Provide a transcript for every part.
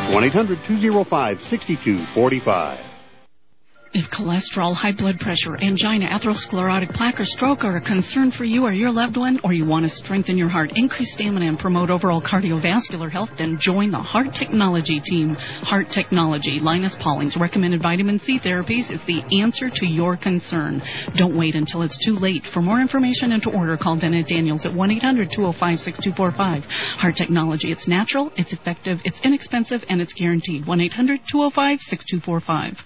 1-800-205-6245. If cholesterol, high blood pressure, angina, atherosclerotic plaque, or stroke are a concern for you or your loved one, or you want to strengthen your heart, increase stamina, and promote overall cardiovascular health, then join the Heart Technology team. Heart Technology, Linus Pauling's recommended vitamin C therapies, is the answer to your concern. Don't wait until it's too late. For more information and to order, call Dennett Daniels at 1-800-205-6245. Heart Technology, it's natural, it's effective, it's inexpensive, and it's guaranteed. 1-800-205-6245.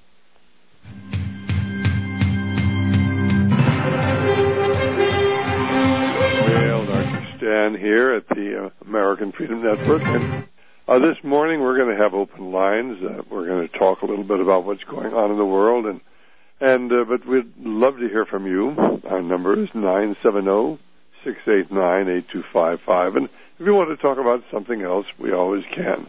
Well, Dr. Stan here at the American Freedom Network, and this morning we're going to have open lines. We're going to talk a little bit about what's going on in the world, but we'd love to hear from you. Our number is 970-689-8255, and if you want to talk about something else, we always can.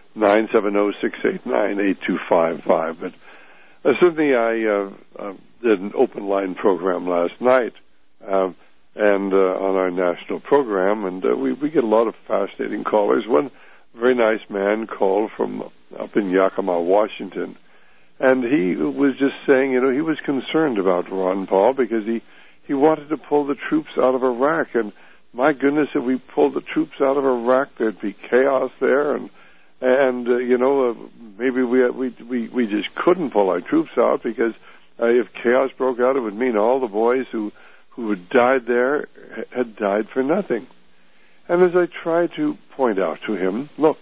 970-689-8255, but certainly, I did an open line program last night, and on our national program, and we get a lot of fascinating callers. One very nice man called from up in Yakima, Washington, and he was just saying, he was concerned about Ron Paul because he wanted to pull the troops out of Iraq, and my goodness, if we pulled the troops out of Iraq, there'd be chaos there, and maybe we just couldn't pull our troops out because if chaos broke out, it would mean all the boys who had died there had died for nothing. And as I tried to point out to him, look,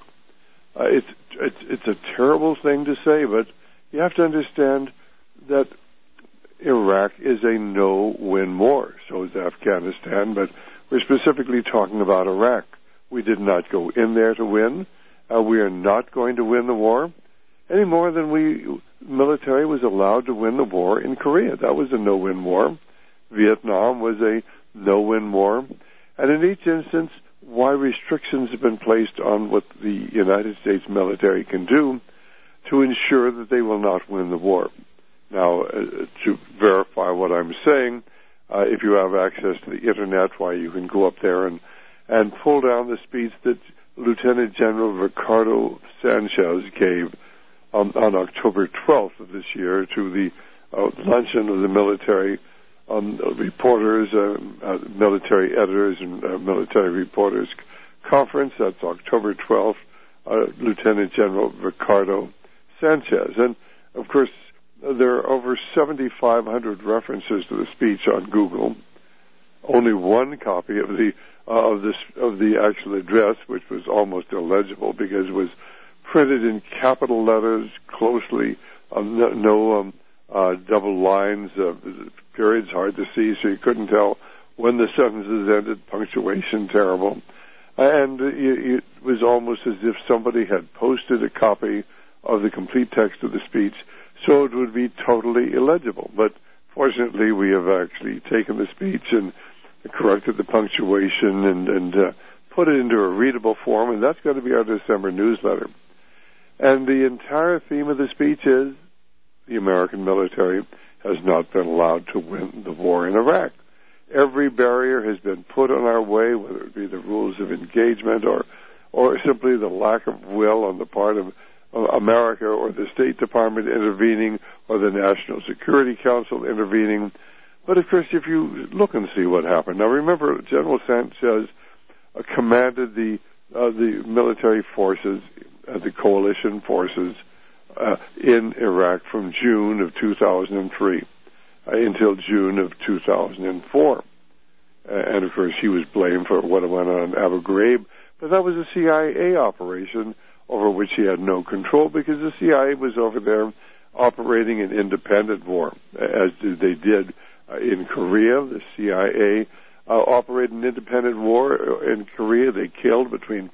it's a terrible thing to say, but you have to understand that Iraq is a no-win war. So is Afghanistan, but we're specifically talking about Iraq. We did not go in there to win. We are not going to win the war any more than military was allowed to win the war in Korea. That was a no-win war. Vietnam was a no-win war. And in each instance, why restrictions have been placed on what the United States military can do to ensure that they will not win the war. Now, to verify what I'm saying, if you have access to the Internet, why you can go up there and pull down the speech that Lieutenant General Ricardo Sanchez gave on October 12th of this year to the luncheon of the military reporters, military editors, and military reporters conference. That's October 12th, Lieutenant General Ricardo Sanchez. And, of course, there are over 7,500 references to the speech on Google. Only one copy of the actual address, which was almost illegible because it was printed in capital letters closely, no double lines, periods hard to see, so you couldn't tell when the sentences ended, punctuation terrible. And it was almost as if somebody had posted a copy of the complete text of the speech, so it would be totally illegible. But fortunately, we have actually taken the speech and corrected the punctuation and put it into a readable form, and that's going to be our December newsletter. And the entire theme of the speech is the American military has not been allowed to win the war in Iraq. Every barrier has been put on our way, whether it be the rules of engagement or simply the lack of will on the part of America or the State Department intervening or the National Security Council intervening. But, of course, if you look and see what happened. Now, remember, General Sanchez commanded the military forces, the coalition forces, in Iraq from June of 2003 until June of 2004. And, of course, he was blamed for what went on in Abu Ghraib. But that was a CIA operation over which he had no control because the CIA was over there operating an independent war, as they did in Korea. The CIA operated an independent war in Korea. They killed between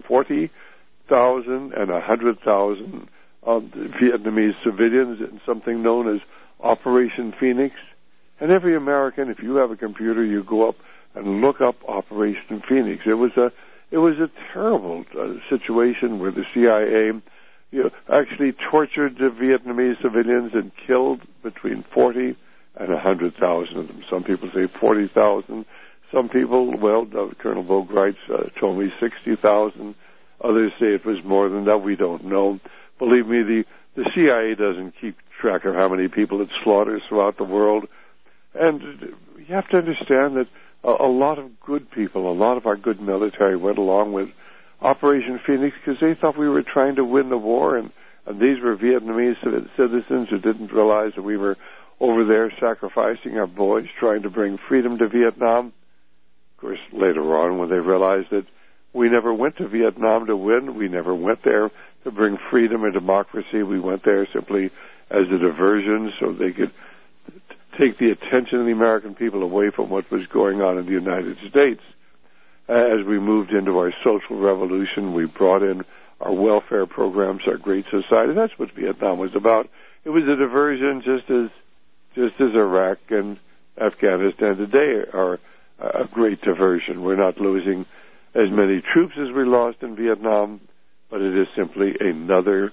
40,000 and 100,000 Vietnamese civilians in something known as Operation Phoenix. And every American, if you have a computer, you go up and look up Operation Phoenix. It was a terrible situation where the CIA actually tortured the Vietnamese civilians and killed between 40 and 100,000 of them. Some people say 40,000. Some people, Colonel Vogreitz told me 60,000. Others say it was more than that. We don't know. believe me, the CIA doesn't keep track of how many people it slaughters throughout the world. And you have to understand that a lot of good people, a lot of our good military went along with Operation Phoenix because they thought we were trying to win the war, and these were Vietnamese citizens who didn't realize that we were over there sacrificing our boys, trying to bring freedom to Vietnam. Of course, later on, when they realized that we never went to Vietnam to win, we never went there to bring freedom and democracy, we went there simply as a diversion so they could take the attention of the American people away from what was going on in the United States. As we moved into our social revolution, we brought in our welfare programs, our Great Society. That's what Vietnam was about. It was a diversion, just as Iraq and Afghanistan today are a great diversion. We're not losing as many troops as we lost in Vietnam, but it is simply another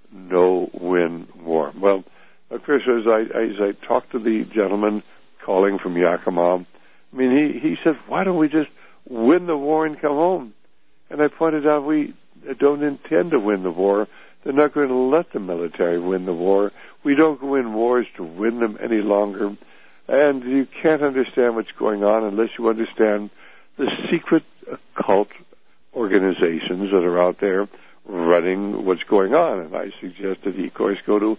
no-win war. Well, Chris, as I talked to the gentleman calling from Yakima, I mean, he said, why don't we just win the war and come home? And I pointed out we don't intend to win the war. They're not going to let the military win the war. We don't go in wars to win them any longer. And you can't understand what's going on unless you understand the secret occult organizations that are out there running what's going on. And I suggested he, of course, go to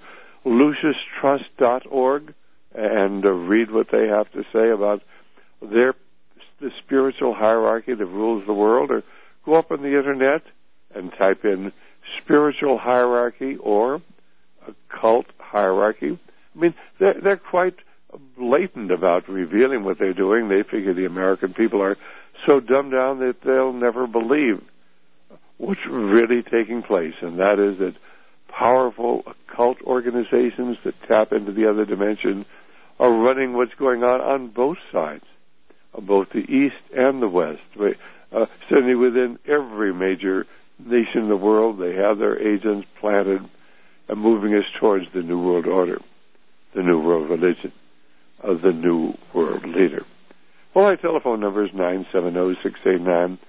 LuciusTrust.org and read what they have to say about the spiritual hierarchy that rules the world, or go up on the Internet and type in spiritual hierarchy or occult hierarchy. I mean, they're quite blatant about revealing what they're doing. They figure the American people are so dumbed down that they'll never believe what's really taking place, and that is that powerful occult organizations that tap into the other dimension are running what's going on both sides, both the East and the West. Certainly within every major nation in the world, they have their agents planted and moving us towards the New World Order, the New World Religion, the New World Leader. Well, my telephone number is 970-689-8255.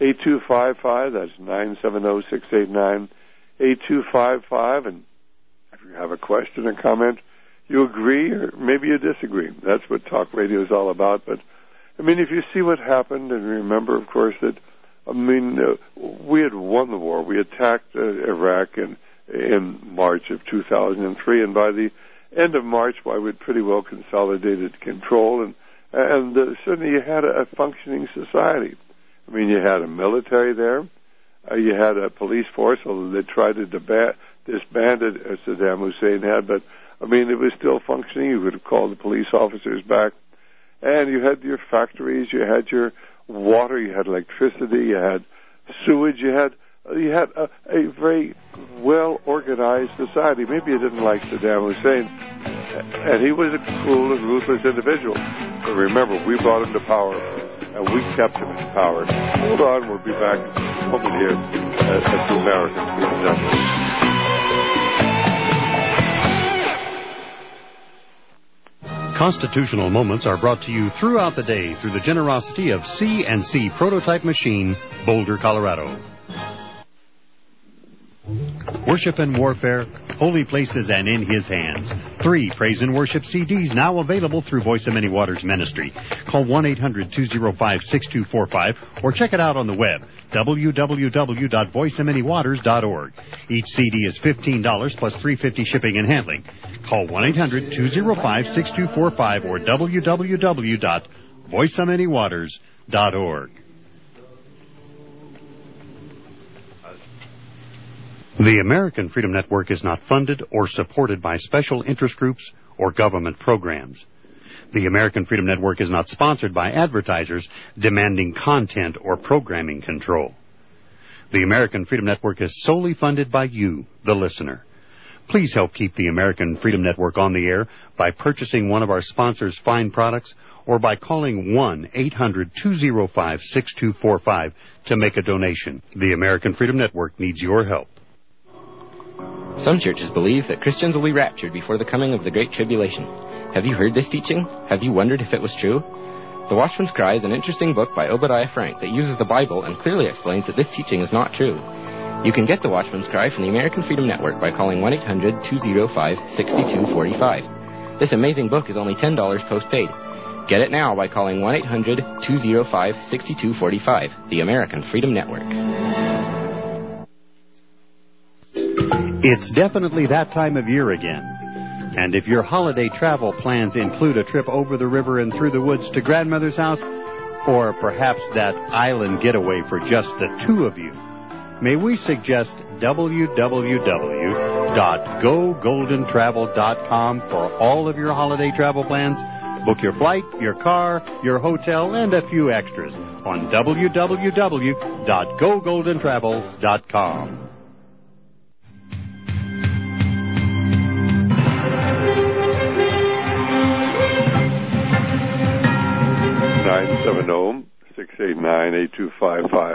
That's 970-689-8255. And if you have a question or comment, you agree or maybe you disagree. That's what talk radio is all about. But, I mean, if you see what happened, and remember, of course, that, we had won the war. We attacked Iraq in March of 2003, and by the end of March, we'd pretty well consolidated control, and certainly you had a functioning society. I mean, you had a military there, you had a police force, although they tried to disband it, as Saddam Hussein had, but, I mean, it was still functioning. You could have called the police officers back, and you had your factories, you had your water, you had electricity, you had sewage, you had a very well-organized society. Maybe you didn't like Saddam Hussein, and he was a cruel and ruthless individual. But remember, we brought him to power, and we kept him in power. Hold on, we'll be back in a moment here at the American Freedom Network. Constitutional Moments are brought to you throughout the day through the generosity of C&C Prototype Machine, Boulder, Colorado. Worship and Warfare, Holy Places and in His Hands. 3 praise and worship CDs now available through Voice of Many Waters Ministry. Call 1-800-205-6245 or check it out on the web, www.voiceofmanywaters.org. Each CD is $15 plus $3.50 shipping and handling. Call 1-800-205-6245 or www.voiceofmanywaters.org. The American Freedom Network is not funded or supported by special interest groups or government programs. The American Freedom Network is not sponsored by advertisers demanding content or programming control. The American Freedom Network is solely funded by you, the listener. Please help keep the American Freedom Network on the air by purchasing one of our sponsors' fine products or by calling 1-800-205-6245 to make a donation. The American Freedom Network needs your help. Some churches believe that Christians will be raptured before the coming of the Great Tribulation. Have you heard this teaching? Have you wondered if it was true? The Watchman's Cry is an interesting book by Obadiah Frank that uses the Bible and clearly explains that this teaching is not true. You can get The Watchman's Cry from the American Freedom Network by calling 1-800-205-6245. This amazing book is only $10 postpaid. Get it now by calling 1-800-205-6245. The American Freedom Network. It's definitely that time of year again. And if your holiday travel plans include a trip over the river and through the woods to grandmother's house, or perhaps that island getaway for just the two of you, may we suggest www.gogoldentravel.com for all of your holiday travel plans? Book your flight, your car, your hotel, and a few extras on www.gogoldentravel.com. (970-689-8255).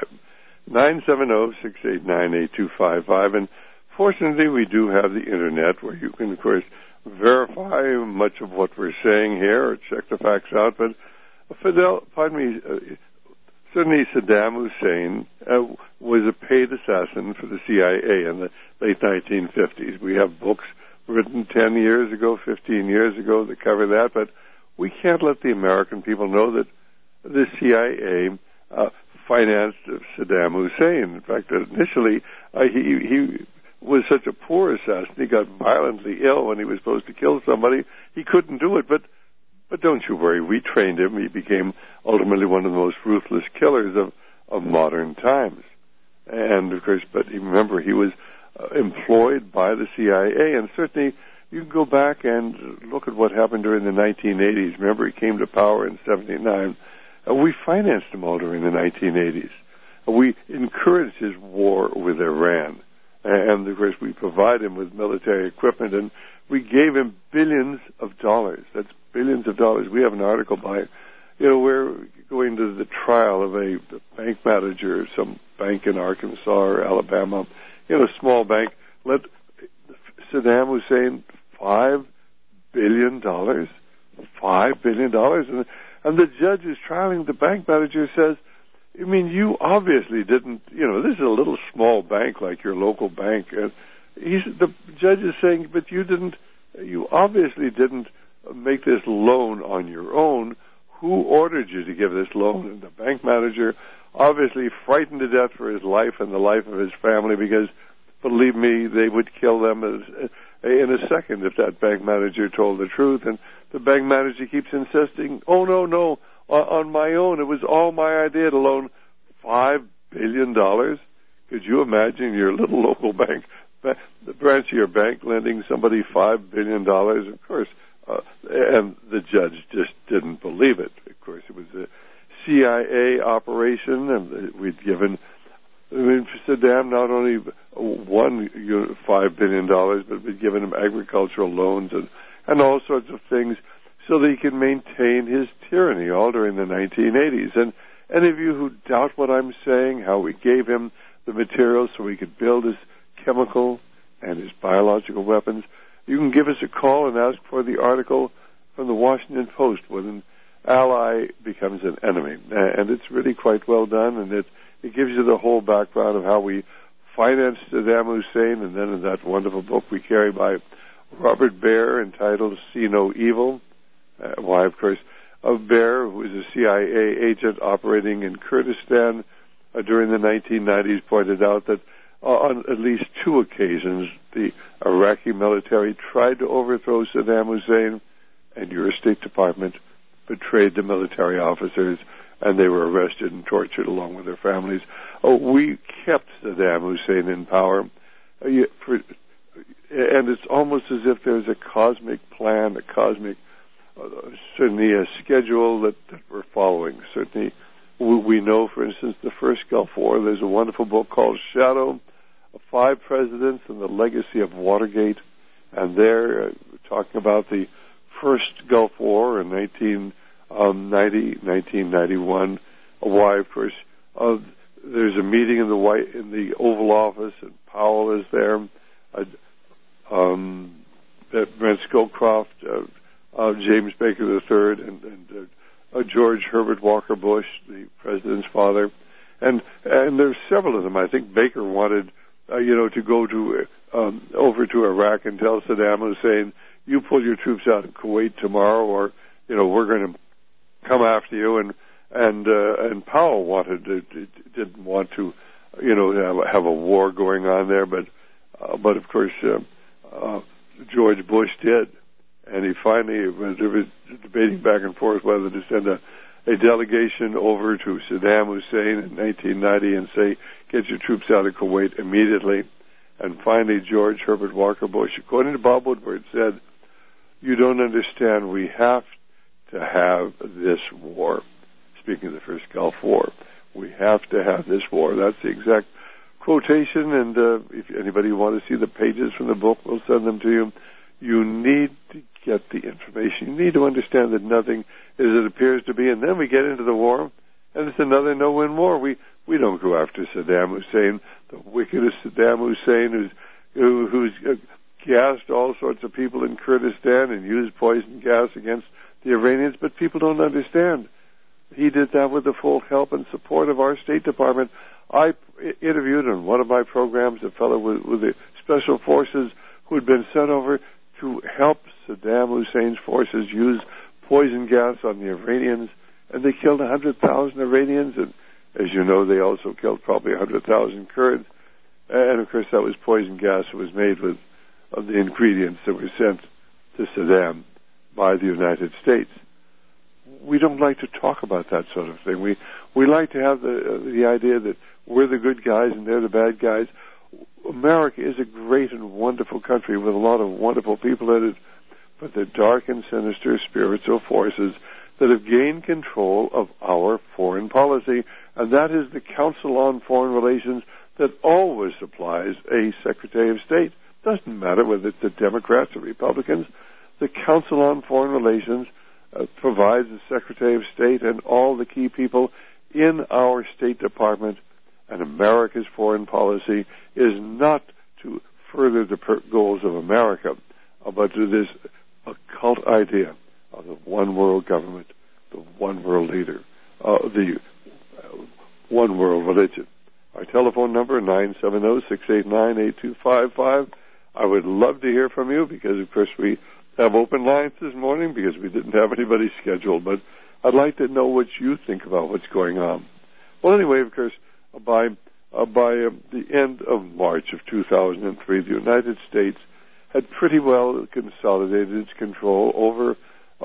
970-689-8255. And fortunately, we do have the Internet where you can, of course, verify much of what we're saying here or check the facts out. But certainly Saddam Hussein was a paid assassin for the CIA in the late 1950s. We have books written 10 years ago, 15 years ago that cover that, but we can't let the American people know that the CIA financed Saddam Hussein. In fact, initially, he was such a poor assassin, he got violently ill when he was supposed to kill somebody. He couldn't do it, but don't you worry, we trained him. He became ultimately one of the most ruthless killers of modern times. And, of course, but remember, he was employed by the CIA, and certainly you can go back and look at what happened during the 1980s. Remember, he came to power in 1979. We financed him all during the 1980s. We encouraged his war with Iran. And, of course, we provide him with military equipment, and we gave him billions of dollars. That's billions of dollars. We have an article by, we're going to the trial of a bank manager, some bank in Arkansas or Alabama, small bank, let Saddam Hussein $5 billion. $5 billion. And the judge is trialing the bank manager, says, you obviously didn't, this is a little small bank like your local bank. And the judge is saying, but you obviously didn't make this loan on your own. Who ordered you to give this loan? And the bank manager, obviously frightened to death for his life and the life of his family, because, believe me, they would kill them in a second if that bank manager told the truth. And the bank manager keeps insisting, oh, no, on my own. It was all my idea to loan $5 billion. Could you imagine your little local bank, the branch of your bank, lending somebody $5 billion? Of course, and the judge just didn't believe it. Of course, it was a CIA operation, and we'd given Saddam not only $5 billion, but we'd given him agricultural loans and all sorts of things so that he could maintain his tyranny all during the 1980s. And any of you who doubt what I'm saying, how we gave him the materials so he could build his chemical and his biological weapons, you can give us a call and ask for the article from the Washington Post when an ally becomes an enemy. And it's really quite well done, and it gives you the whole background of how we financed Saddam Hussein, and then in that wonderful book we carry by Robert Baer entitled See No Evil, why, of course, Baer, who is a CIA agent operating in Kurdistan during the 1990s, pointed out that on at least two occasions the Iraqi military tried to overthrow Saddam Hussein, and your State Department betrayed the military officers, and they were arrested and tortured along with their families. We kept Saddam Hussein in power, and it's almost as if there's a cosmic plan, certainly a schedule that we're following. Certainly, we know, for instance, the first Gulf War. There's a wonderful book called Shadow, 5 Presidents and the Legacy of Watergate, and they're talking about the first Gulf War in 1991. Why, of course, there's a meeting in the Oval Office, and Powell is there. Brent Scowcroft, James Baker III, and George Herbert Walker Bush, the president's father, and there's several of them. I think Baker wanted to go to over to Iraq and tell Saddam Hussein, you pull your troops out of Kuwait tomorrow, or we're going to come after you. And Powell didn't want to have a war going on there, but of course George Bush did, and he finally was debating back and forth whether to send a delegation over to Saddam Hussein in 1990 and say, get your troops out of Kuwait immediately. And finally, George Herbert Walker Bush, according to Bob Woodward, said, you don't understand, we have to have this war. Speaking of the first Gulf War, we have to have this war. That's the exact quotation, and if anybody wants to see the pages from the book, we'll send them to you. You need to get the information. You need to understand that nothing is as it appears to be, and then we get into the war, and it's another no-win war. We don't go after Saddam Hussein, the wickedest Saddam Hussein who's gassed all sorts of people in Kurdistan and used poison gas against the Iranians, but people don't understand. He did that with the full help and support of our State Department. I interviewed on one of my programs a fellow with the Special Forces who had been sent over to help Saddam Hussein's forces use poison gas on the Iranians, and they killed 100,000 Iranians, and as you know, they also killed probably 100,000 Kurds. And of course, that was poison gas that was made with the ingredients that were sent to Saddam by the United States. We don't like to talk about that sort of thing. We like to have the idea that we're the good guys and they're the bad guys. America is a great and wonderful country with a lot of wonderful people in it, but the dark and sinister spirits or forces that have gained control of our foreign policy, and that is the Council on Foreign Relations that always supplies a Secretary of State. Doesn't matter whether it's the Democrats or Republicans. The Council on Foreign Relations provides the Secretary of State and all the key people in our State Department, and America's foreign policy is not to further the goals of America, but to this occult idea of the one world government, the one world leader, the one world religion. Our telephone number, 970-689-8255. I would love to hear from you because, of course, we have open lines this morning because we didn't have anybody scheduled, but I'd like to know what you think about what's going on. Well, anyway, of course, by the end of March of 2003, the United States had pretty well consolidated its control over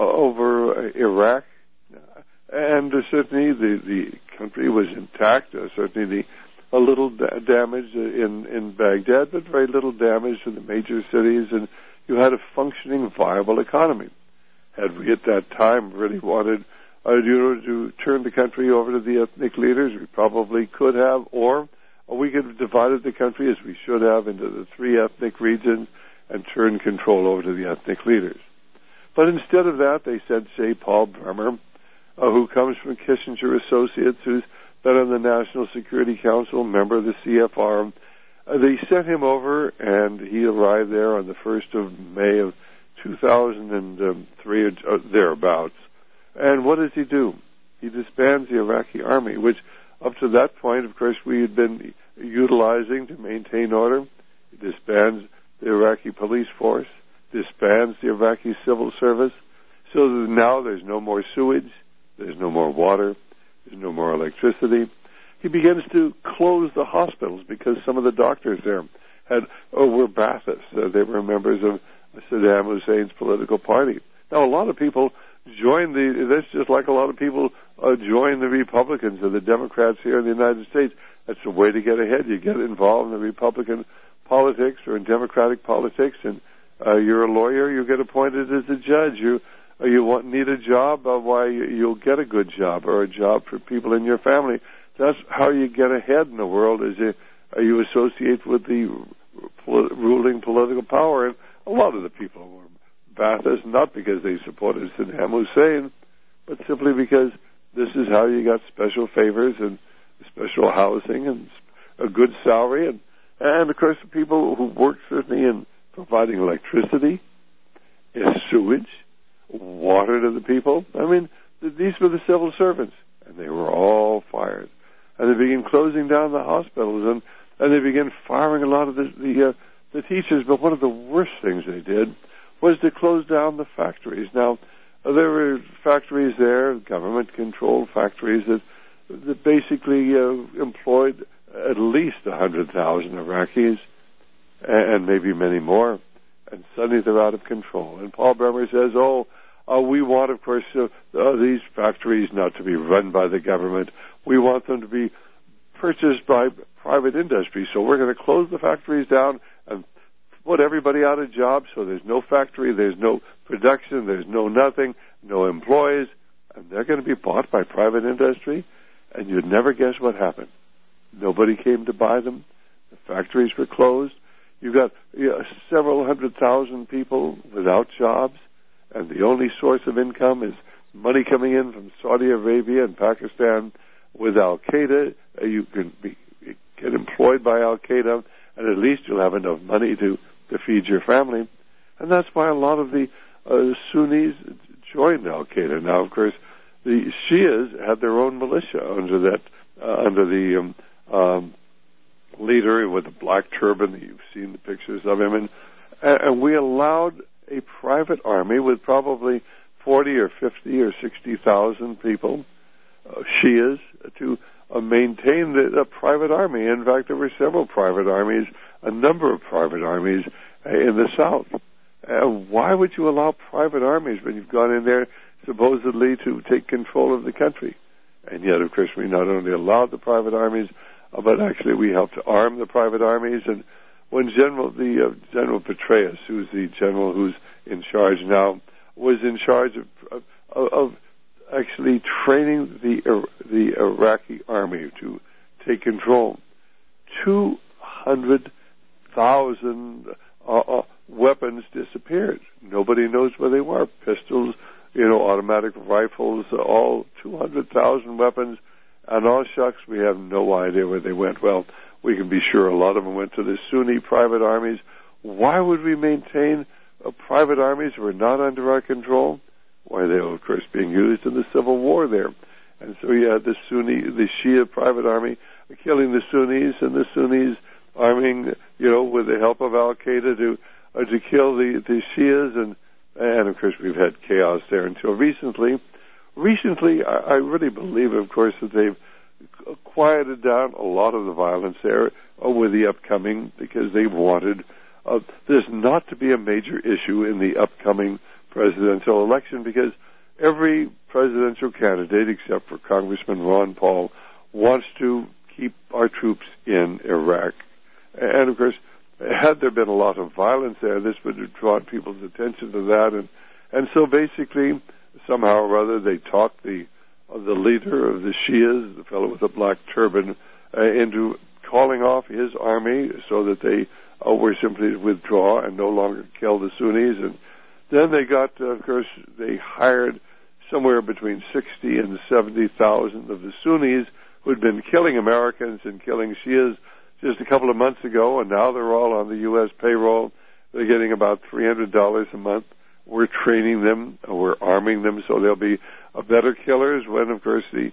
Iraq, and certainly the country was intact. Certainly a little damage in Baghdad, but very little damage to the major cities, and you had a functioning, viable economy. Had we at that time really wanted to turn the country over to the ethnic leaders, we probably could have, or we could have divided the country as we should have into the three ethnic regions and turned control over to the ethnic leaders. But instead of that, they said, say, Paul Bremer, who comes from Kissinger Associates, who's been on the National Security Council, member of the CFR, they sent him over, and he arrived there on the 1st of May of 2003, or thereabouts. And what does he do? He disbands the Iraqi army, which up to that point, of course, we had been utilizing to maintain order. He disbands the Iraqi police force, disbands the Iraqi civil service, so that now there's no more sewage, there's no more water, there's no more electricity. He begins to close the hospitals because some of the doctors there were Baathists. They were members of Saddam Hussein's political party. Now, a lot of people join that's just like a lot of people join the Republicans or the Democrats here in the United States. That's the way to get ahead. You get involved in the Republican politics or in Democratic politics, and you're a lawyer. You get appointed as a judge. You need a job. Why, you'll get a good job or a job for people in your family. That's how you get ahead in the world, is you associate with the ruling political power. And a lot of the people were Baathists, not because they supported Saddam Hussein, but simply because this is how you got special favors and special housing and a good salary. And of course, the people who worked certainly in providing electricity, sewage, water to the people. I mean, these were the civil servants, and they were all fired. And they began closing down the hospitals. and they began firing a lot of the teachers. But one of the worst things they did was to close down the factories. Now, there were factories there, government-controlled factories, that basically employed at least 100,000 Iraqis, and maybe many more. And suddenly they're out of control. And Paul Bremer says, we want, of course, these factories not to be run by the government. We want them to be purchased by private industry. So we're going to close the factories down and put everybody out of jobs, so there's no factory, there's no production, there's no nothing, no employees, and they're going to be bought by private industry. And you'd never guess what happened. Nobody came to buy them. The factories were closed. You've got several 100,000 people without jobs, and the only source of income is money coming in from Saudi Arabia and Pakistan with Al-Qaeda. You can get employed by Al-Qaeda, and at least you'll have enough money to feed your family. And that's why a lot of the Sunnis joined Al-Qaeda. Now, of course, the Shias had their own militia under the leader with the black turban. You've seen the pictures of him. And we allowed a private army with probably 40 or 50 or 60,000 people, Shias, to maintain the private army. In fact, there were several private armies, a number of private armies in the South. Why would you allow private armies when you've gone in there supposedly to take control of the country? And yet, of course, we not only allowed the private armies, but actually we helped to arm the private armies. And when General Petraeus, who's the general who's in charge now, was in charge of actually training the Iraqi army to take control, 200,000 weapons disappeared. Nobody knows where they were. Pistols, automatic rifles, all 200,000 weapons. And all shucks, we have no idea where they went. Well, we can be sure a lot of them went to the Sunni private armies. Why would we maintain private armies who are not under our control? Why, they were, of course, being used in the Civil War there. And so you had the Shia private army killing the Sunnis, and the Sunnis arming, with the help of Al-Qaeda to kill the Shias. And of course, we've had chaos there until recently. Recently, I really believe, of course, that they've quieted down a lot of the violence there with the upcoming, because they wanted this not to be a major issue in the upcoming presidential election, because every presidential candidate, except for Congressman Ron Paul, wants to keep our troops in Iraq. And, of course, had there been a lot of violence there, this would have drawn people's attention to that. And so basically, somehow or other, they talked the leader of the Shias, the fellow with the black turban, into calling off his army so that they were simply to withdraw and no longer kill the Sunnis. And then they got, of course, they hired somewhere between 60 and 70,000 of the Sunnis who had been killing Americans and killing Shias just a couple of months ago, and now they're all on the U.S. payroll. They're getting about $300 a month. We're training them, we're arming them, so they'll be better killers when, of course, the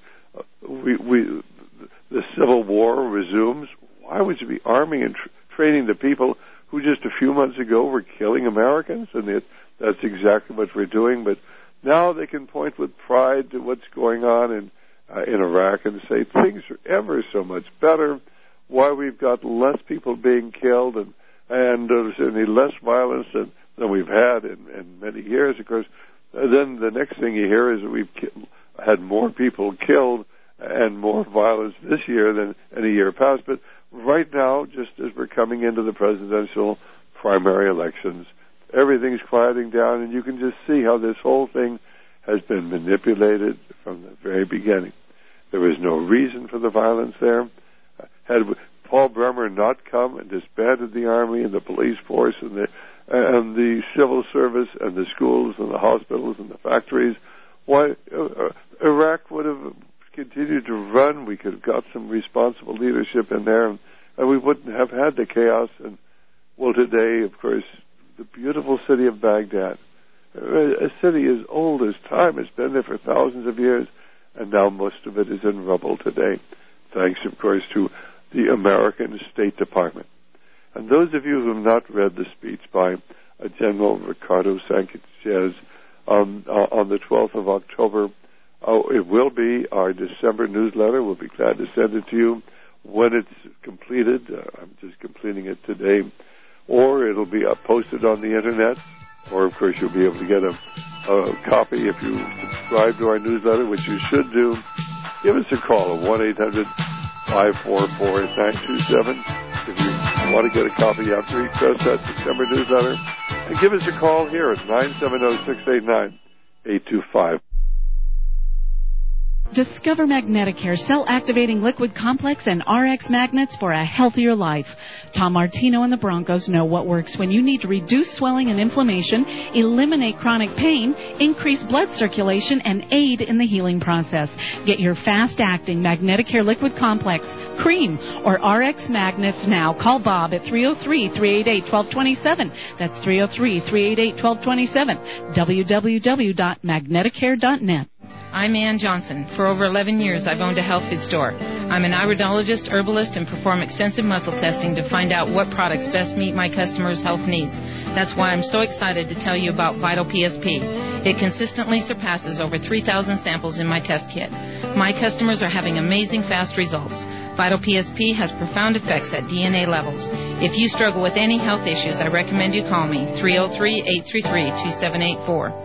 Civil War resumes. Why would you be arming and training the people who just a few months ago were killing Americans? And that's exactly what we're doing. But now they can point with pride to what's going on in Iraq and say things are ever so much better. Why we've got less people being killed and there's any less violence than we've had in many years. Of course, then the next thing you hear is that we've had more people killed and more violence this year than any year past. But right now, just as we're coming into the presidential primary elections, everything's quieting down, and you can just see how this whole thing has been manipulated from the very beginning. There was no reason for the violence there. Had Paul Bremer not come and disbanded the army and the police force and the civil service and the schools and the hospitals and the factories, why Iraq would have continued to run. We could have got some responsible leadership in there, and we wouldn't have had the chaos. And well, today, of course, the beautiful city of Baghdad, a city as old as time, has been there for thousands of years, and now most of it is in rubble today. Thanks, of course, to the American State Department. And those of you who have not read the speech by General Ricardo Sanchez on the 12th of October, it will be our December newsletter. We'll be glad to send it to you when it's completed. I'm just completing it today. Or it'll be posted on the Internet. Or, of course, you'll be able to get a copy if you subscribe to our newsletter, which you should do. Give us a call at 1-800-544-927 if you want to get a copy after you press that September newsletter. And give us a call here at 970-689-8255. Discover Magneticare cell-activating liquid complex and RX magnets for a healthier life. Tom Martino and the Broncos know what works when you need to reduce swelling and inflammation, eliminate chronic pain, increase blood circulation, and aid in the healing process. Get your fast-acting Magneticare liquid complex, cream, or RX magnets now. Call Bob at 303-388-1227. That's 303-388-1227. www.magneticare.net. I'm Ann Johnson. For over 11 years, I've owned a health food store. I'm an iridologist, herbalist, and perform extensive muscle testing to find out what products best meet my customers' health needs. That's why I'm so excited to tell you about Vital PSP. It consistently surpasses over 3,000 samples in my test kit. My customers are having amazing fast results. Vital PSP has profound effects at DNA levels. If you struggle with any health issues, I recommend you call me, 303-833-2784.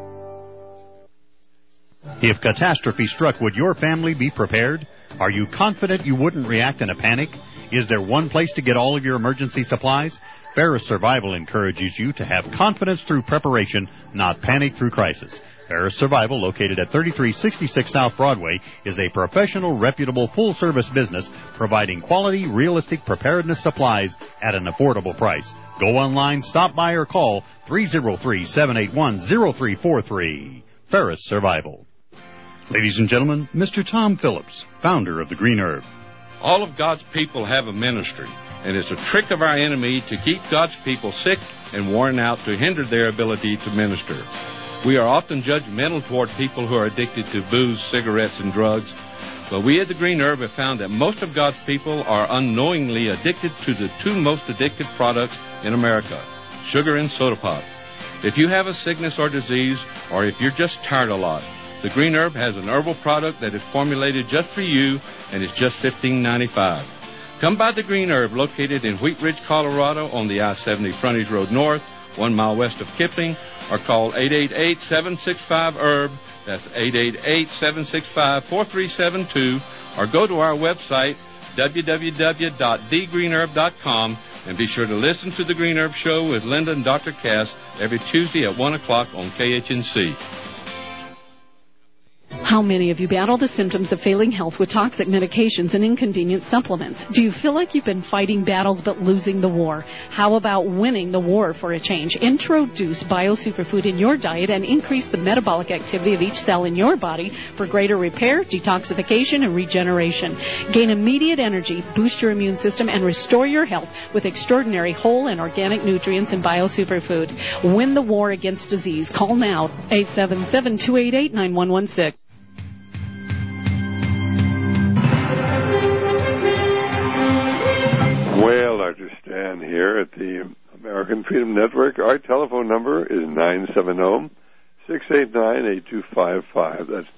If catastrophe struck, would your family be prepared? Are you confident you wouldn't react in a panic? Is there one place to get all of your emergency supplies? Ferris Survival encourages you to have confidence through preparation, not panic through crisis. Ferris Survival, located at 3366 South Broadway, is a professional, reputable, full-service business providing quality, realistic preparedness supplies at an affordable price. Go online, stop by, or call 303-781-0343. Ferris Survival. Ladies and gentlemen, Mr. Tom Phillips, founder of the Green Herb. All of God's people have a ministry, and it's a trick of our enemy to keep God's people sick and worn out to hinder their ability to minister. We are often judgmental toward people who are addicted to booze, cigarettes, and drugs, but we at the Green Herb have found that most of God's people are unknowingly addicted to the two most addictive products in America, sugar and soda pop. If you have a sickness or disease, or if you're just tired a lot, the Green Herb has an herbal product that is formulated just for you, and it's just $15.95. Come by the Green Herb, located in Wheat Ridge, Colorado, on the I-70 Frontage Road North, 1 mile west of Kipling, or call 888-765-HERB. That's 888-765-4372, or go to our website, www.thegreenherb.com, and be sure to listen to the Green Herb Show with Linda and Dr. Cass every Tuesday at 1 o'clock on KHNC. How many of you battle the symptoms of failing health with toxic medications and inconvenient supplements? Do you feel like you've been fighting battles but losing the war? How about winning the war for a change? Introduce BioSuperfood in your diet and increase the metabolic activity of each cell in your body for greater repair, detoxification, and regeneration. Gain immediate energy, boost your immune system, and restore your health with extraordinary whole and organic nutrients in BioSuperfood. Win the war against disease. Call now, 877-288-9116. Well, Dr. Stan here at the American Freedom Network. Our telephone number is 970-689-8255. That's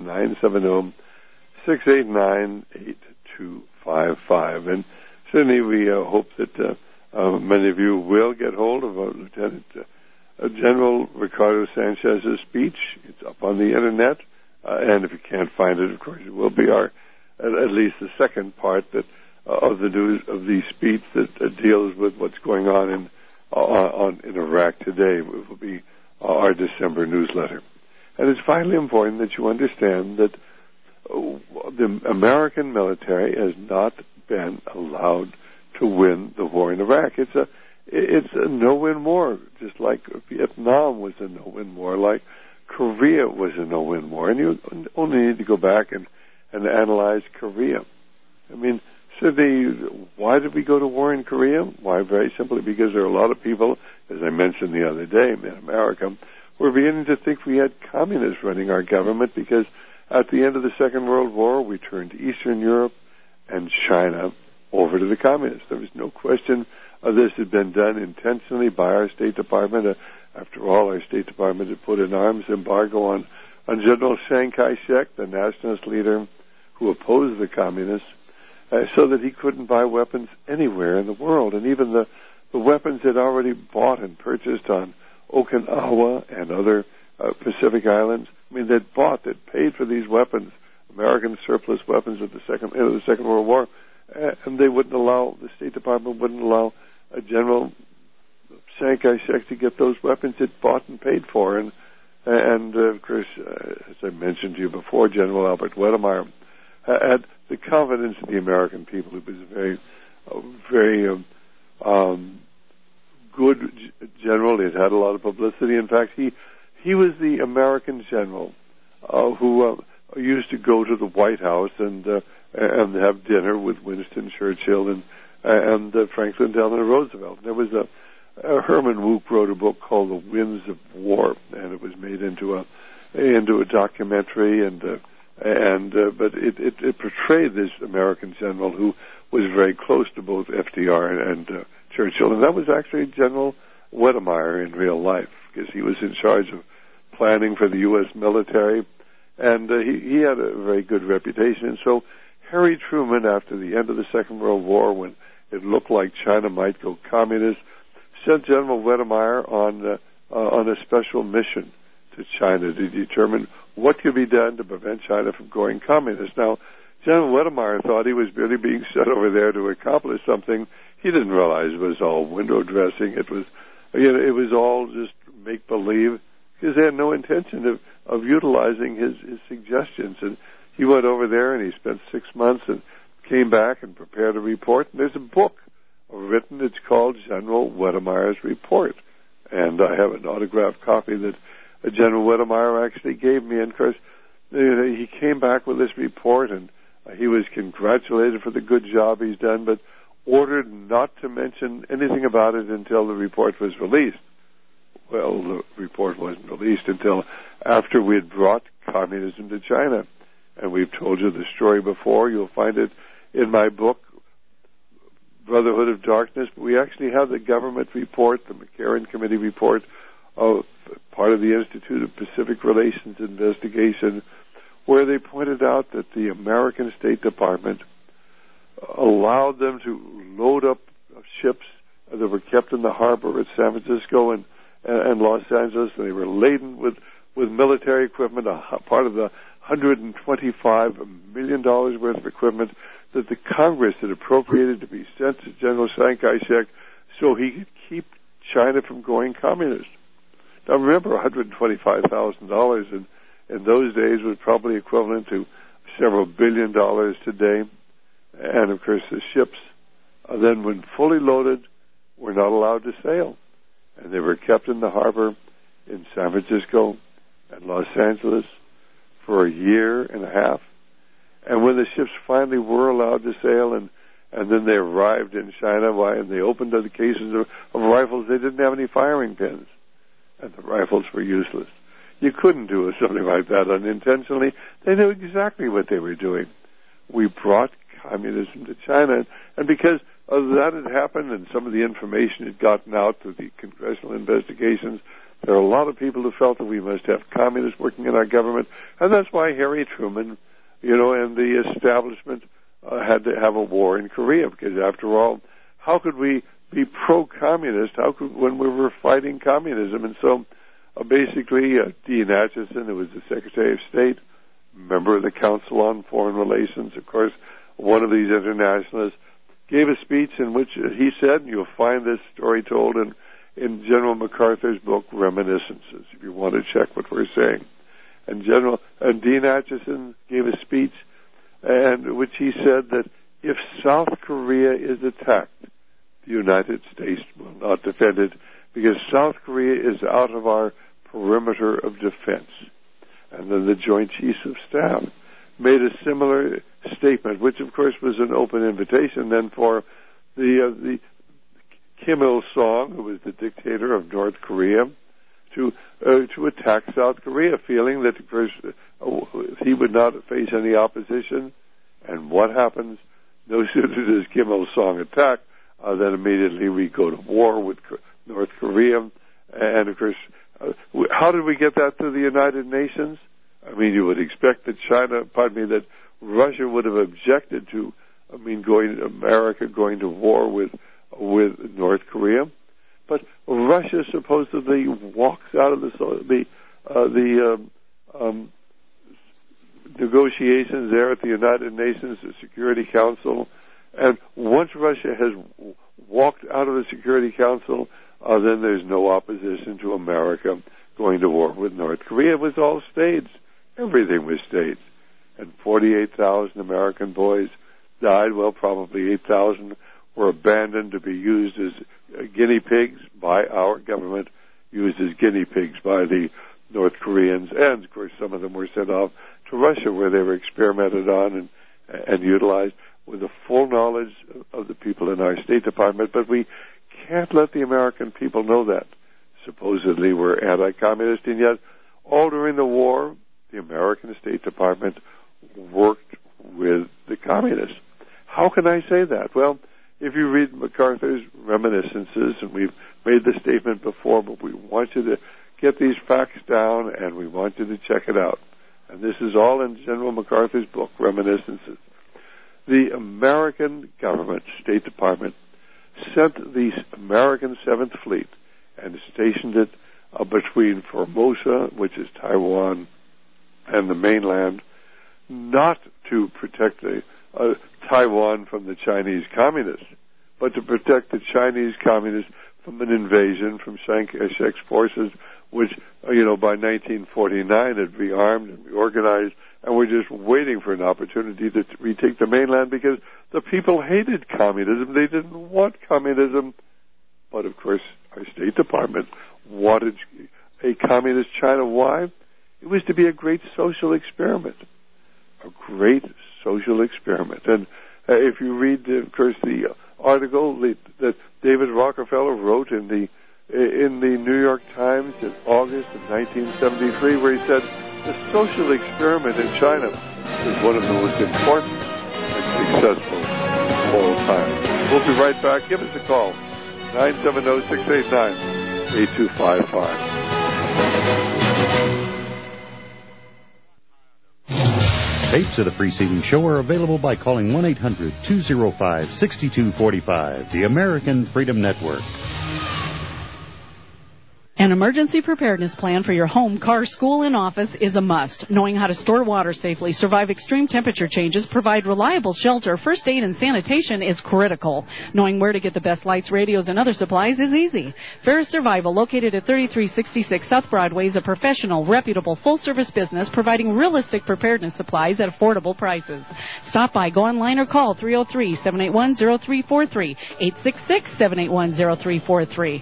970-689-8255. And certainly we hope that many of you will get hold of Lieutenant General Ricardo Sanchez's speech. It's up on the Internet. And if you can't find it, of course, it will be our, at least the second part that of the news of the speech that deals with what's going on in Iraq today. It will be our December newsletter. And it's vitally important that you understand that the American military has not been allowed to win the war in Iraq. It's a no-win war, just like Vietnam was a no-win war, like Korea was a no-win war. And you only need to go back and analyze Korea. I mean, why did we go to war in Korea? Why? Very simply because there are a lot of people, as I mentioned the other day in America, who are beginning to think we had communists running our government, because at the end of the Second World War, we turned to Eastern Europe and China over to the communists. There was no question this had been done intentionally by our State Department. After all, our State Department had put an arms embargo on General Chiang Kai-shek, the nationalist leader who opposed the communists, so that he couldn't buy weapons anywhere in the world. And even the weapons that already bought and purchased on Okinawa and other Pacific Islands, that paid for these weapons, American surplus weapons of the Second World War, and they wouldn't allow, the State Department wouldn't allow General Chiang Kai-shek to get those weapons it bought and paid for. And of course, as I mentioned to you before, General Albert Wedemeyer had the confidence of the American people. He was a very good general. He had a lot of publicity. In fact, he was the American general who used to go to the White House and have dinner with Winston Churchill and Franklin Delano Roosevelt. There was Herman Wouk wrote a book called The Winds of War, and it was made into a documentary, but it portrayed this American general who was very close to both FDR and Churchill, and that was actually General Wedemeyer in real life, because he was in charge of planning for the U.S. military, and he had a very good reputation. And so Harry Truman, after the end of the Second World War, when it looked like China might go communist, sent General Wedemeyer on a special mission to China to determine what could be done to prevent China from going communist. Now, General Wedemeyer thought he was really being sent over there to accomplish something. He didn't realize it was all window dressing. It was all just make believe, because they had no intention of utilizing his suggestions. And he went over there and he spent 6 months and came back and prepared a report. And there's a book written. It's called General Wedemeyer's Report, and I have an autographed copy that General Wedemeyer actually gave me. And of course, he came back with this report, and he was congratulated for the good job he's done, but ordered not to mention anything about it until the report was released. Well, the report wasn't released until after we had brought communism to China. And we've told you the story before. You'll find it in my book, Brotherhood of Darkness. But we actually have the government report, the McCarran Committee report, part of the Institute of Pacific Relations investigation, where they pointed out that the American State Department allowed them to load up ships that were kept in the harbor at San Francisco and Los Angeles, and they were laden with military equipment, a part of the $125 million worth of equipment that the Congress had appropriated to be sent to General Chiang Kai-shek so he could keep China from going communist. Now remember, $125,000 in those days was probably equivalent to several $billion today. And of course the ships, then when fully loaded, were not allowed to sail. And they were kept in the harbor in San Francisco and Los Angeles for a year and a half. And when the ships finally were allowed to sail, and then they arrived in China, and they opened up the cases of rifles, they didn't have any firing pins, and the rifles were useless. You couldn't do something like that unintentionally. They knew exactly what they were doing. We brought communism to China, and because that had happened and some of the information had gotten out through the congressional investigations, there are a lot of people who felt that we must have communists working in our government, and that's why Harry Truman, and the establishment had to have a war in Korea, because after all, how could we be pro-communist when we were fighting communism? And so basically, Dean Acheson, who was the Secretary of State, member of the Council on Foreign Relations, of course, one of these internationalists, gave a speech in which he said, and you'll find this story told in General MacArthur's book, Reminiscences, if you want to check what we're saying. And Dean Acheson gave a speech in which he said that if South Korea is attacked, the United States will not defend it, because South Korea is out of our perimeter of defense. And then the Joint Chiefs of Staff made a similar statement, which of course was an open invitation then for the Kim Il-sung, who was the dictator of North Korea, to attack South Korea, feeling that of course he would not face any opposition. And what happens? no sooner does Kim Il-sung attack, then immediately we go to war with North Korea. And, of course, how did we get that to the United Nations? I mean, you would expect that that Russia would have objected to, America going to war with North Korea. But Russia supposedly walks out of the negotiations there at the United Nations Security Council, and once Russia has walked out of the Security Council, then there's no opposition to America going to war with North Korea. It was all staged. Everything was staged. And 48,000 American boys died. Well, probably 8,000 were abandoned to be used as guinea pigs by our government, used as guinea pigs by the North Koreans, and, of course, some of them were sent off to Russia, where they were experimented on and utilized with the full knowledge of the people in our State Department. But we can't let the American people know that. Supposedly we're anti-communist, and yet all during the war, the American State Department worked with the communists. How can I say that? Well, if you read MacArthur's reminiscences, and we've made the statement before, but we want you to get these facts down, and we want you to check it out. And this is all in General MacArthur's book, Reminiscences. The American government, State Department, sent the American 7th Fleet and stationed it between Formosa, which is Taiwan, and the mainland, not to protect Taiwan from the Chinese communists, but to protect the Chinese communists from an invasion from Chiang Kai-shek's forces, which, by 1949 had rearmed and reorganized, and we're just waiting for an opportunity to retake the mainland, because the people hated communism. They didn't want communism. But, of course, our State Department wanted a communist China. Why? It was to be a great social experiment. A great social experiment. And if you read, of course, the article that David Rockefeller wrote in the New York Times in August of 1973, where he said the social experiment in China is one of the most important and successful of all time. We'll be right back. Give us a call, 970-689-8255. Tapes of the preceding show are available by calling 1-800-205-6245, the American Freedom Network. An emergency preparedness plan for your home, car, school, and office is a must. Knowing how to store water safely, survive extreme temperature changes, provide reliable shelter, first aid, and sanitation is critical. Knowing where to get the best lights, radios, and other supplies is easy. Ferris Survival, located at 3366 South Broadway, is a professional, reputable, full-service business providing realistic preparedness supplies at affordable prices. Stop by, go online, or call 303-781-0343, 866-781-0343.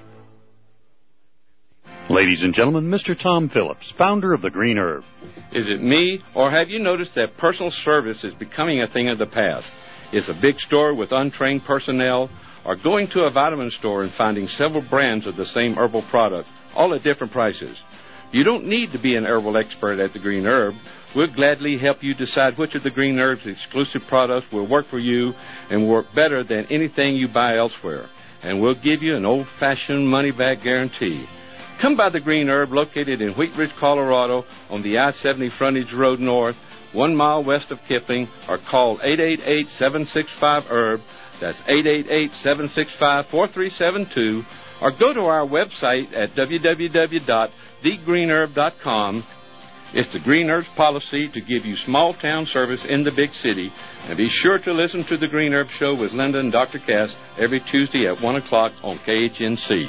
Ladies and gentlemen, Mr. Tom Phillips, founder of the Green Herb. Is it me, or have you noticed that personal service is becoming a thing of the past? Is a big store with untrained personnel, or going to a vitamin store and finding several brands of the same herbal product, all at different prices? You don't need to be an herbal expert at the Green Herb. We'll gladly help you decide which of the Green Herb's exclusive products will work for you and work better than anything you buy elsewhere. And we'll give you an old-fashioned money-back guarantee. Come by the Green Herb, located in Wheat Ridge, Colorado, on the I-70 frontage road north, 1 mile west of Kipling, or call 888-765-HERB. That's 888-765-4372. Or go to our website at www.thegreenherb.com. It's the Green Herb's policy to give you small-town service in the big city. And be sure to listen to the Green Herb Show with Linda and Dr. Cass every Tuesday at 1 o'clock on KHNC.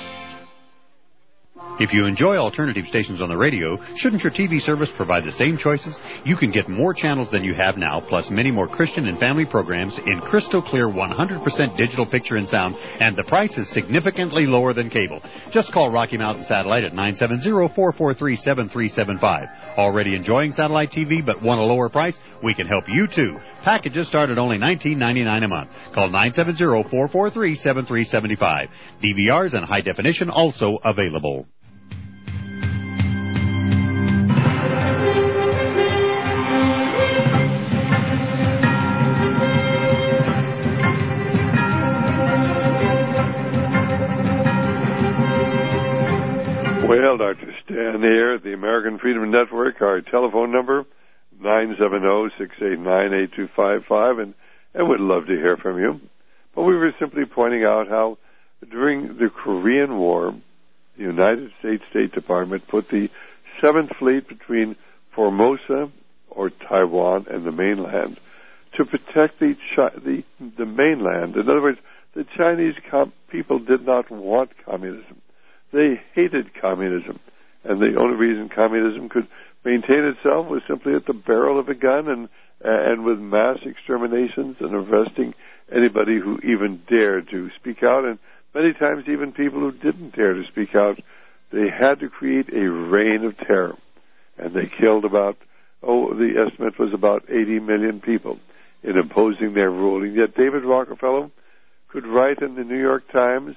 If you enjoy alternative stations on the radio, shouldn't your TV service provide the same choices? You can get more channels than you have now, plus many more Christian and family programs in crystal clear 100% digital picture and sound, and the price is significantly lower than cable. Just call Rocky Mountain Satellite at 970-443-7375. Already enjoying satellite TV but want a lower price? We can help you too. Packages start at only $19.99 a month. Call 970-443-7375. DVRs and high definition also available. Well, Dr. Stan here at the American Freedom Network. Our telephone number, 970-689-8255, and we'd love to hear from you. But we were simply pointing out how during the Korean War, the United States State Department put the 7th Fleet between Formosa or Taiwan and the mainland to protect the mainland. In other words, the Chinese people did not want communism. They hated communism. And the only reason communism could maintain itself was simply at the barrel of a gun and with mass exterminations and arresting anybody who even dared to speak out. And many times even people who didn't dare to speak out, they had to create a reign of terror. And they killed the estimate was about 80 million people in imposing their rule. And yet David Rockefeller could write in the New York Times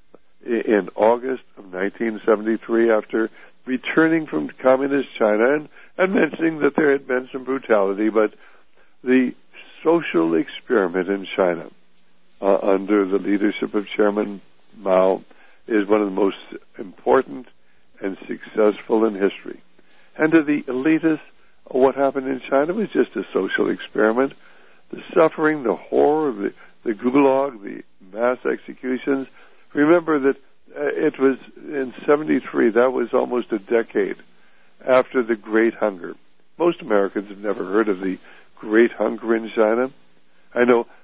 in August of 1973, after returning from communist China and mentioning that there had been some brutality, but the social experiment in China under the leadership of Chairman Mao is one of the most important and successful in history. And to the elitists, what happened in China was just a social experiment. The suffering, the horror, the gulag, the mass executions. Remember that it was in 73, that was almost a decade after the Great Hunger. Most Americans have never heard of the Great Hunger in China. I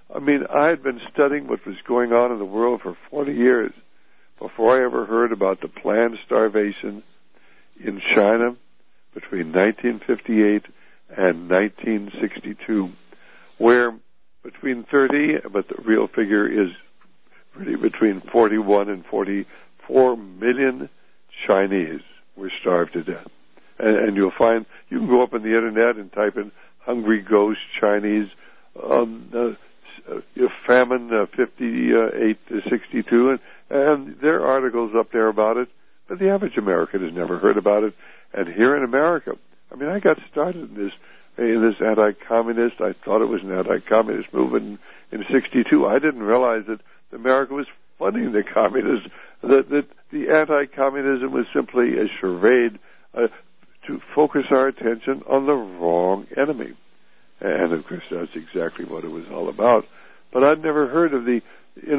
had been studying what was going on in the world for 40 years before I ever heard about the planned starvation in China between 1958 and 1962, where between 30, but the real figure is really between 41 and 44 million Chinese were starved to death. And you'll find, you can go up on the internet and type in Hungry Ghost Chinese famine 58 to 62, and there are articles up there about it, but the average American has never heard about it. And here in America, I got started in this anti-communist, I thought it was an anti-communist movement in 62. I didn't realize that America was funding the communists, that the anti-communism was simply a charade to focus our attention on the wrong enemy. And of course, that's exactly what it was all about. But I'd never heard of the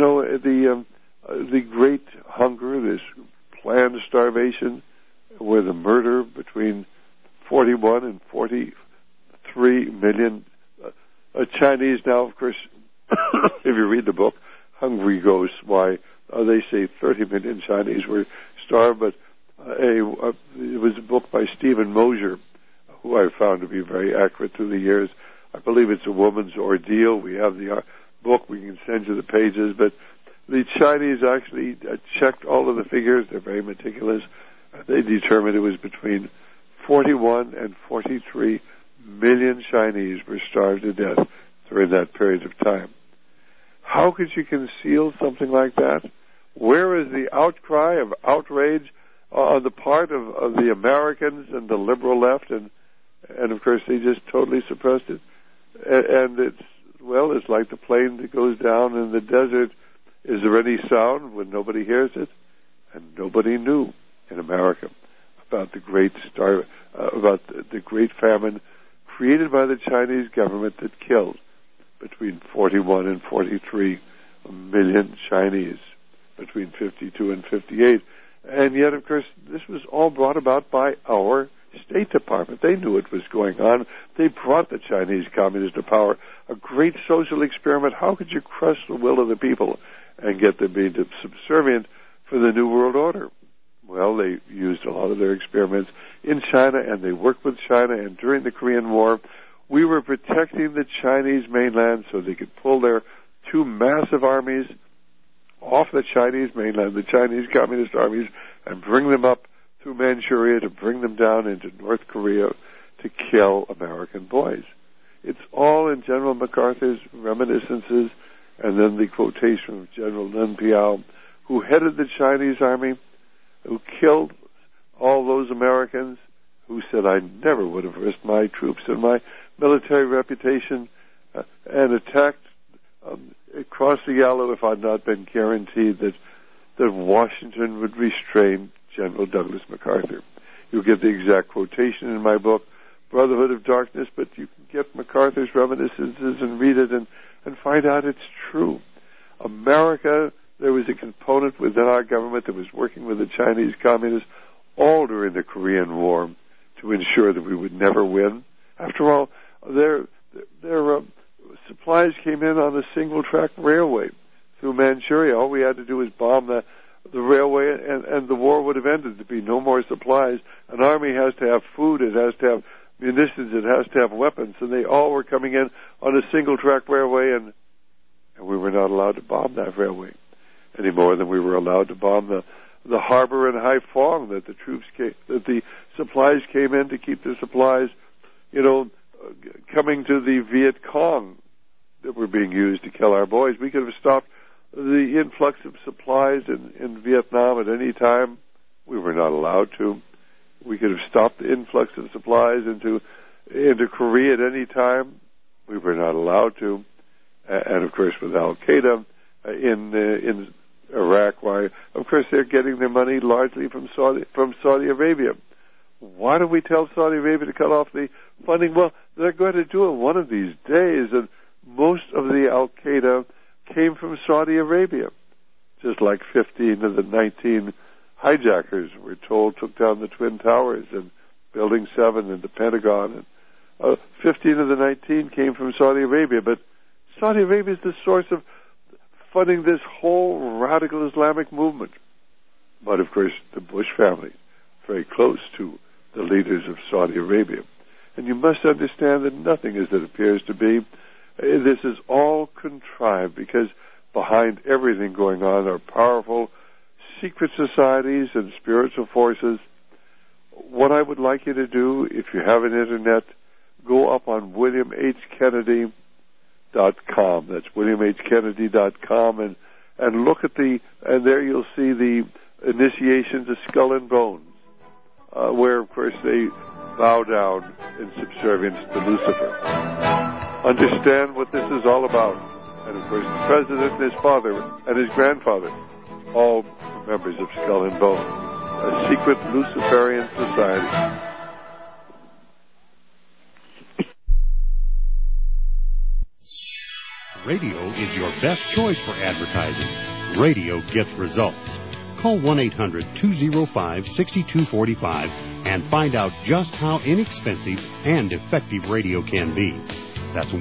Great Hunger, this planned starvation, where the murder between 41 and 43 million Chinese. Now, of course, if you read the book, Hungry Ghosts, why they say 30 million Chinese were starved, but it was a book by Stephen Mosier, who I found to be very accurate through the years. I believe it's A Woman's Ordeal. We have the book. We can send you the pages. But the Chinese actually checked all of the figures. They're very meticulous. They determined it was between 41 and 43 million Chinese were starved to death during that period of time. How could you conceal something like that? Where is the outcry of outrage on the part of the Americans and the liberal left? And of course, they just totally suppressed it. And it's like the plane that goes down in the desert. Is there any sound when nobody hears it? And nobody knew in America about the great famine created by the Chinese government that killed between 41 and 43 million Chinese between 52 and 58. And yet, of course, this was all brought about by our State Department. They knew it was going on. They brought the Chinese communists to power. A great social experiment. How could you crush the will of the people and get them being subservient for the New World Order? Well, they used a lot of their experiments in China, and they worked with China. And during the Korean War, we were protecting the Chinese mainland so they could pull their two massive armies off the Chinese mainland, the Chinese communist armies, and bring them up through Manchuria to bring them down into North Korea to kill American boys. It's all in General MacArthur's reminiscences, and then the quotation of General Lin Piao, who headed the Chinese army, who killed all those Americans, who said, I never would have risked my troops and my military reputation and attacked across the Yalu if I'd not been guaranteed that Washington would restrain General Douglas MacArthur. You'll get the exact quotation in my book, Brotherhood of Darkness, but you can get MacArthur's reminiscences and read it and find out it's true. America, there was a component within our government that was working with the Chinese communists all during the Korean War to ensure that we would never win. After all, their supplies came in on a single-track railway through Manchuria. All we had to do was bomb the railway, and the war would have ended. There'd be no more supplies. An army has to have food. It has to have munitions. It has to have weapons. And they all were coming in on a single-track railway, and we were not allowed to bomb that railway any more than we were allowed to bomb the harbor in Haiphong that the supplies came in to keep the supplies, coming to the Viet Cong that were being used to kill our boys. We could have stopped the influx of supplies in Vietnam at any time. We were not allowed to. We could have stopped the influx of supplies into Korea at any time. We were not allowed to. And of course, with Al Qaeda in Iraq, why? Of course, they're getting their money largely from Saudi Arabia. Why do we tell Saudi Arabia to cut off the funding? Well, they're going to do it one of these days, and most of the Al Qaeda came from Saudi Arabia, just like 15 of the 19 hijackers we're told took down the Twin Towers and Building 7 and the Pentagon. And 15 of the 19 came from Saudi Arabia, but Saudi Arabia is the source of funding this whole radical Islamic movement. But of course, the Bush family, very close to the leaders of Saudi Arabia. And you must understand that nothing is that appears to be. This is all contrived because behind everything going on are powerful secret societies and spiritual forces. What I would like you to do, if you have an internet, go up on WilliamHKennedy.com. That's WilliamHKennedy.com and look at and there you'll see the initiation to Skull and Bones, where of course they bow down in subservience to Lucifer. Understand what this is all about. And of course the president and his father and his grandfather, all members of Skull and Bones, a secret Luciferian society. Radio is your best choice for advertising. Radio gets results. Call 1-800-205-6245 and find out just how inexpensive and effective radio can be. That's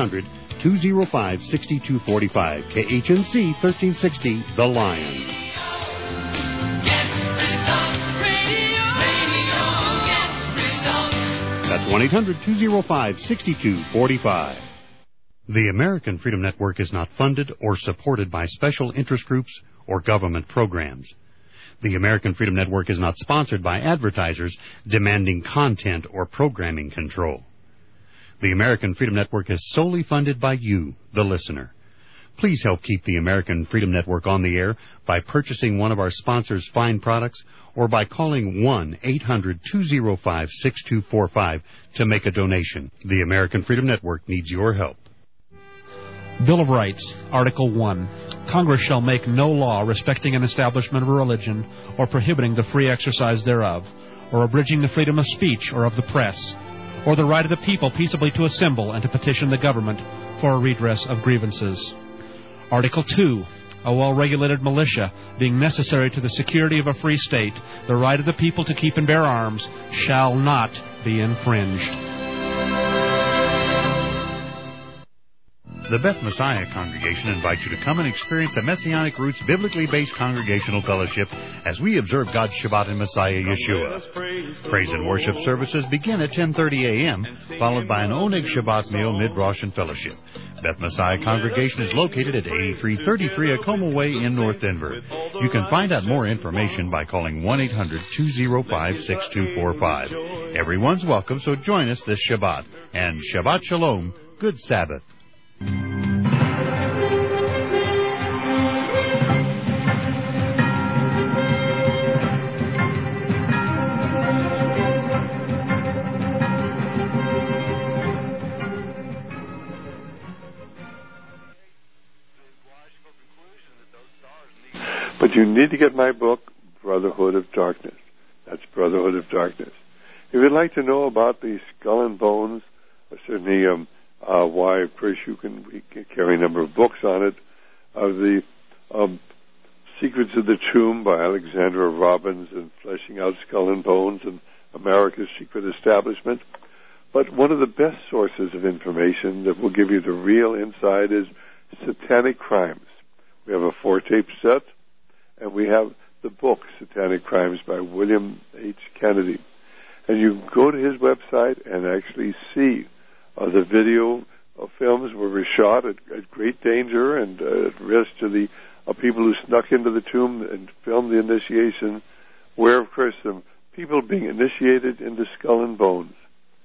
1-800-205-6245. KHNC 1360, The Lion. That's 1-800-205-6245. The American Freedom Network is not funded or supported by special interest groups or government programs. The American Freedom Network is not sponsored by advertisers demanding content or programming control. The American Freedom Network is solely funded by you, the listener. Please help keep the American Freedom Network on the air by purchasing one of our sponsors' fine products or by calling 1-800-205-6245 to make a donation. The American Freedom Network needs your help. Bill of Rights, Article 1. Congress shall make no law respecting an establishment of a religion or prohibiting the free exercise thereof, or abridging the freedom of speech or of the press, or the right of the people peaceably to assemble and to petition the government for a redress of grievances. Article 2. A well-regulated militia, being necessary to the security of a free state, the right of the people to keep and bear arms, shall not be infringed. The Beth Messiah Congregation invites you to come and experience a Messianic Roots biblically based congregational fellowship as we observe God's Shabbat in Messiah Yeshua. Praise and worship services begin at 10:30 a.m., followed by an Oneg Shabbat meal, mid-Rosh, and fellowship. Beth Messiah Congregation is located at 8333 Acoma Way in North Denver. You can find out more information by calling 1-800-205-6245. Everyone's welcome, so join us this Shabbat. And Shabbat Shalom, good Sabbath. But you need to get my book, Brotherhood of Darkness. That's Brotherhood of Darkness. If you'd like to know about the Skull and Bones, certainly why, of course, we can carry a number of books on it, the Secrets of the Tomb by Alexandra Robbins and Fleshing Out Skull and Bones and America's Secret Establishment. But one of the best sources of information that will give you the real insight is Satanic Crimes. We have a 4-tape set, and we have the book Satanic Crimes by William H. Kennedy. And you can go to his website and actually see the video films were shot at great danger and at risk to the people who snuck into the tomb and filmed the initiation, where, of course, the people being initiated into Skull and Bones,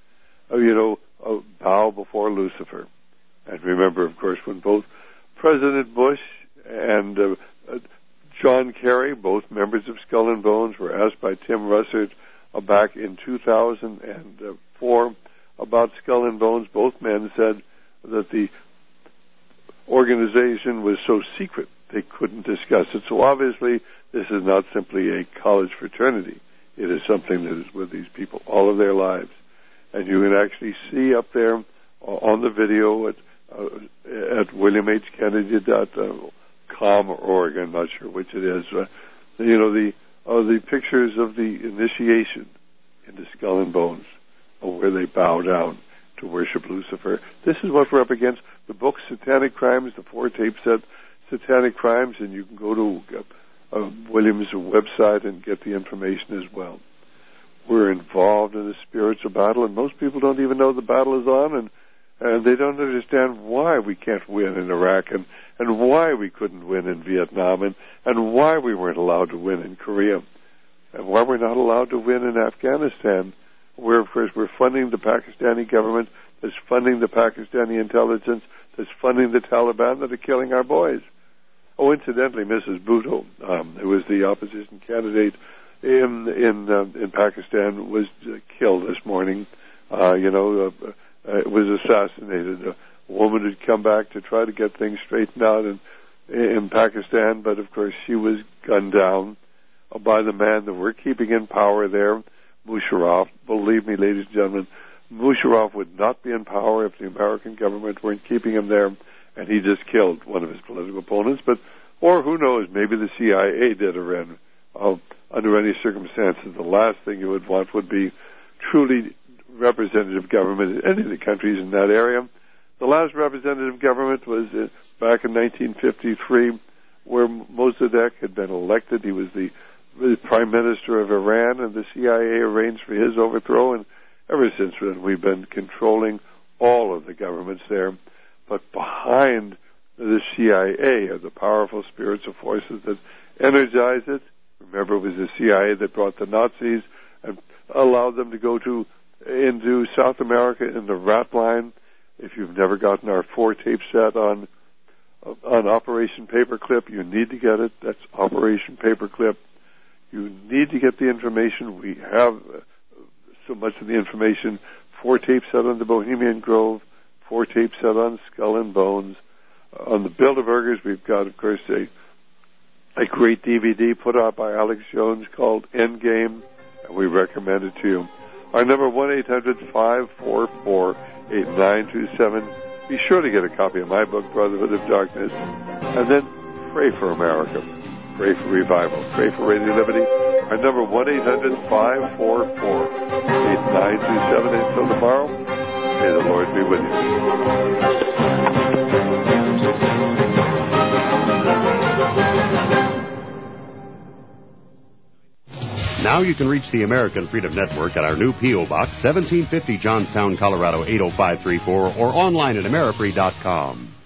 bow before Lucifer. And remember, of course, when both President Bush and John Kerry, both members of Skull and Bones, were asked by Tim Russert back in 2004 about Skull and Bones, both men said that the organization was so secret they couldn't discuss it. So obviously, this is not simply a college fraternity. It is something that is with these people all of their lives. And you can actually see up there on the video at williamhkennedy.com or org, I'm not sure which it is, the pictures of the initiation into Skull and Bones, where they bow down to worship Lucifer. This is what we're up against. The book Satanic Crimes, the 4-tape set Satanic Crimes, and you can go to William's website and get the information as well. We're involved in a spiritual battle, and most people don't even know the battle is on, and they don't understand why we can't win in Iraq, and why we couldn't win in Vietnam, and why we weren't allowed to win in Korea, and why we're not allowed to win in Afghanistan, where, of course, we're funding the Pakistani government, that's funding the Pakistani intelligence, that's funding the Taliban that are killing our boys. Oh, incidentally, Mrs. Bhutto, who was the opposition candidate in Pakistan, was killed this morning. Was assassinated. A woman had come back to try to get things straightened out in Pakistan, but of course she was gunned down by the man that we're keeping in power there, Musharraf. Believe me, ladies and gentlemen, Musharraf would not be in power if the American government weren't keeping him there, and he just killed one of his political opponents. Or who knows, maybe the CIA did it. Under any circumstances, the last thing you would want would be truly representative government in any of the countries in that area. The last representative government was back in 1953, where Mossadegh had been elected. He was the prime minister of Iran, and the CIA arranged for his overthrow, and ever since then we've been controlling all of the governments there. But behind the CIA are the powerful spiritual forces that energize it. Remember, it was the CIA that brought the Nazis and allowed them to go into South America in the rat line. If you've never gotten our 4-tape set on Operation Paperclip, you need to get it. That's Operation Paperclip. You need to get the information. We have so much of the information. 4-tape set on the Bohemian Grove, 4-tape set on Skull and Bones. On the Bilderbergers, we've got, of course, a great DVD put out by Alex Jones called Endgame, and we recommend it to you. Our number, 1-800-544-8927. Be sure to get a copy of my book, Brotherhood of Darkness, and then pray for America. Pray for revival. Pray for Radio Liberty. Our number, 1-800-544-8927. Until tomorrow, may the Lord be with you. Now you can reach the American Freedom Network at our new P.O. Box, 1750 Johnstown, Colorado, 80534, or online at amerifree.com.